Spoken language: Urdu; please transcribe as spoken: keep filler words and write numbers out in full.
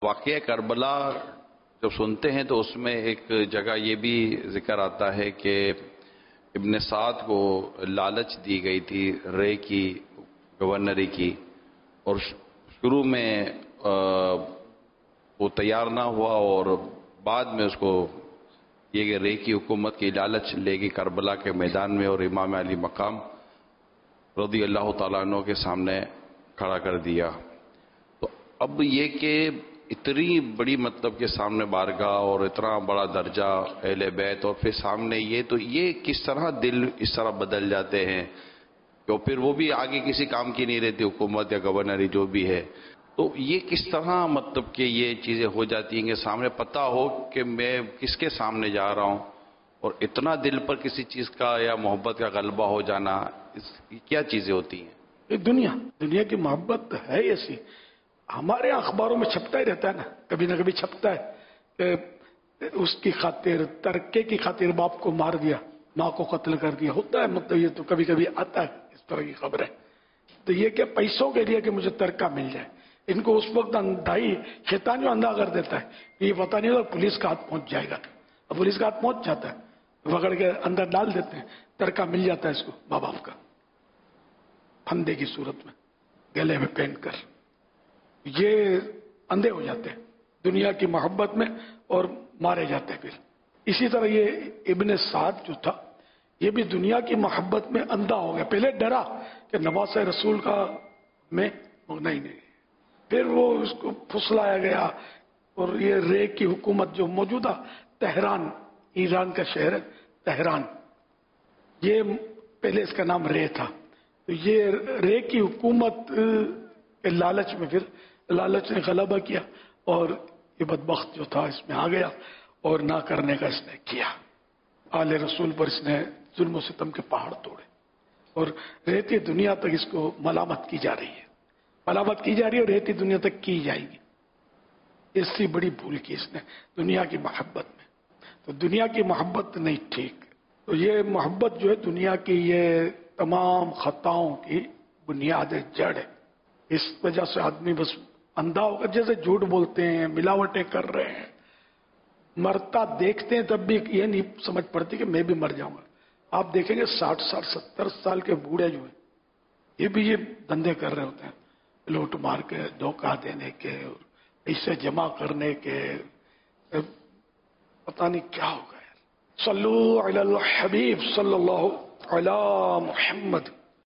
واقعہ کربلا جب سنتے ہیں تو اس میں ایک جگہ یہ بھی ذکر آتا ہے کہ ابن سعد کو لالچ دی گئی تھی رے کی گورنری کی، اور شروع میں وہ تیار نہ ہوا، اور بعد میں اس کو یہ کہ رے کی حکومت کی لالچ لے گی کربلا کے میدان میں، اور امام علی مقام رضی اللہ تعالیٰ عنہ کے سامنے کھڑا کر دیا۔ تو اب یہ کہ اتنی بڑی مطلب کے سامنے بارگاہ اور اتنا بڑا درجہ اہل بیت، اور پھر سامنے یہ، تو یہ کس طرح دل اس طرح بدل جاتے ہیں کہ پھر وہ بھی آگے کسی کام کی نہیں رہتی حکومت یا گورنری جو بھی ہے، تو یہ کس طرح مطلب کہ یہ چیزیں ہو جاتی ہیں کہ سامنے پتہ ہو کہ میں کس کے سامنے جا رہا ہوں، اور اتنا دل پر کسی چیز کا یا محبت کا غلبہ ہو جانا، اس کیا چیزیں ہوتی ہیں؟ یہ دنیا دنیا کی محبت ہے ایسی، ہمارے اخباروں میں چھپتا ہی رہتا ہے نا، کبھی نہ کبھی چھپتا ہے کہ اس کی خاطر ترکے کی خاطر باپ کو مار دیا، ماں کو قتل کر دیا، ہوتا ہے، مطلب یہ تو کبھی کبھی آتا ہے اس طرح کی خبریں۔ تو یہ کہ پیسوں کے لیے کہ مجھے ترکہ مل جائے، ان کو اس وقت اندھائی شیطان جو اندھا کر دیتا ہے، یہ پتہ نہیں ہوگا پولیس کا ہاتھ پہنچ جائے گا، اب پولیس کا ہاتھ پہنچ جاتا ہے، پکڑ کے اندر ڈال دیتے ہیں، ترکہ مل جاتا ہے اس کو ماں باپ کا پھندے کی صورت میں گلے میں پہن کر، یہ اندھے ہو جاتے ہیں دنیا کی محبت میں اور مارے جاتے ہیں۔ پھر اسی طرح یہ ابن سعد جو تھا یہ بھی دنیا کی محبت میں اندھا ہو گیا، پہلے ڈرا کہ نواز رسول کا میں نہیں نہیں پھر وہ اس کو پھسلایا گیا، اور یہ رے کی حکومت جو موجودہ تہران، ایران کا شہر ہے تہران، یہ پہلے اس کا نام رے تھا، تو یہ رے کی حکومت کے لالچ میں پھر لالچ نے غلبہ کیا، اور یہ بدبخت جو تھا اس میں آ گیا، اور نہ کرنے کا اس نے کیا، آل رسول پر اس نے ظلم و ستم کے پہاڑ توڑے، اور رہتی دنیا تک اس کو ملامت کی جا رہی ہے، ملامت کی جا رہی ہے، اور رہتی دنیا تک کی جائے گی۔ اس سے بڑی بھول کی اس نے دنیا کی محبت میں، تو دنیا کی محبت نہیں ٹھیک، تو یہ محبت جو ہے دنیا کی یہ تمام خطاؤں کی بنیاد جڑ ہے، اس وجہ سے آدمی بس اندھا ہو کر جیسے جھوٹ بولتے ہیں، ملاوٹیں کر رہے ہیں، مرتا دیکھتے ہیں تب بھی یہ نہیں سمجھ پڑتی کہ میں بھی مر جاؤں گا۔ آپ دیکھیں گے ساٹھ ساٹھ ستر سال کے بوڑھے جو ہیں یہ بھی یہ دندے کر رہے ہوتے ہیں، لوٹ مار کے، دھوکہ دینے کے، اور پیسے جمع کرنے کے، پتہ نہیں کیا ہوگا یار۔ صلو علی الحبیب صلی اللہ علی محمد۔